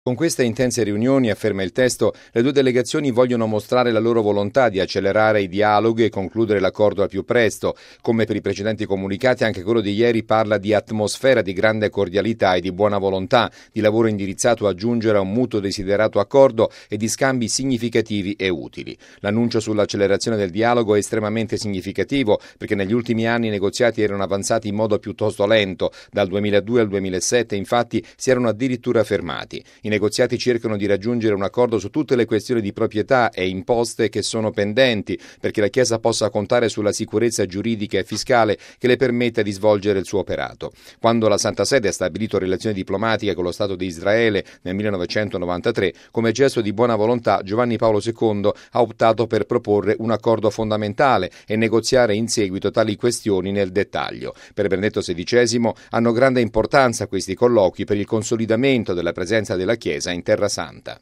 Con queste intense riunioni, afferma il testo, le due delegazioni vogliono mostrare la loro volontà di accelerare i dialoghi e concludere l'accordo al più presto. Come per i precedenti comunicati, anche quello di ieri parla di atmosfera di grande cordialità e di buona volontà, di lavoro indirizzato a giungere a un mutuo desiderato accordo e di scambi significativi e utili. L'annuncio sull'accelerazione del dialogo è estremamente significativo perché negli ultimi anni i negoziati erano avanzati in modo piuttosto lento. Dal 2002 al 2007, infatti, si erano addirittura fermati. I negoziati cercano di raggiungere un accordo su tutte le questioni di proprietà e imposte che sono pendenti, perché la Chiesa possa contare sulla sicurezza giuridica e fiscale che le permetta di svolgere il suo operato. Quando la Santa Sede ha stabilito relazioni diplomatiche con lo Stato di Israele nel 1993, come gesto di buona volontà, Giovanni Paolo II ha optato per proporre un accordo fondamentale e negoziare in seguito tali questioni nel dettaglio. Per Benedetto XVI hanno grande importanza questi colloqui per il consolidamento della presenza della Chiesa in Terra Santa.